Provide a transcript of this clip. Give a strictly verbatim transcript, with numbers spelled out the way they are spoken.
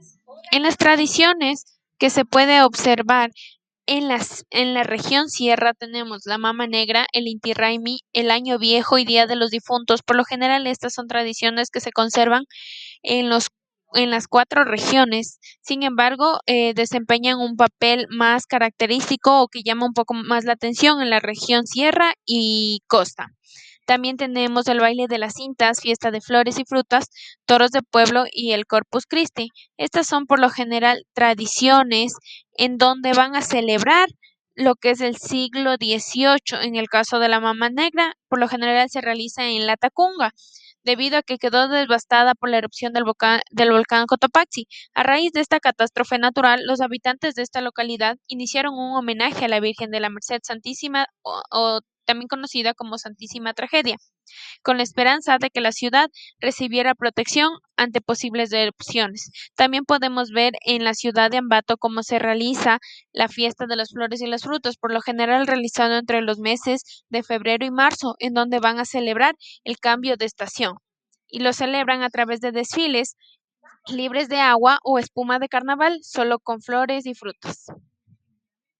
En las tradiciones que se puede observar en las, en la región sierra tenemos la Mama Negra, el Inti Raymi, el Año Viejo y Día de los Difuntos. Por lo general, estas son tradiciones que se conservan en los en las cuatro regiones. Sin embargo, eh, desempeñan un papel más característico o que llama un poco más la atención en la región sierra y costa. También tenemos el baile de las cintas, fiesta de flores y frutas, toros de pueblo y el Corpus Christi. Estas son por lo general tradiciones en donde van a celebrar lo que es el siglo dieciocho. En el caso de la Mama Negra, por lo general se realiza en La Tacunga, debido a que quedó devastada por la erupción del volcán, del volcán Cotopaxi. A raíz de esta catástrofe natural, los habitantes de esta localidad iniciaron un homenaje a la Virgen de la Merced Santísima o, o también conocida como Santísima Tragedia, con la esperanza de que la ciudad recibiera protección ante posibles erupciones. También podemos ver en la ciudad de Ambato cómo se realiza la fiesta de las flores y las frutas, por lo general realizado entre los meses de febrero y marzo, en donde van a celebrar el cambio de estación. Y lo celebran a través de desfiles libres de agua o espuma de carnaval, solo con flores y frutas.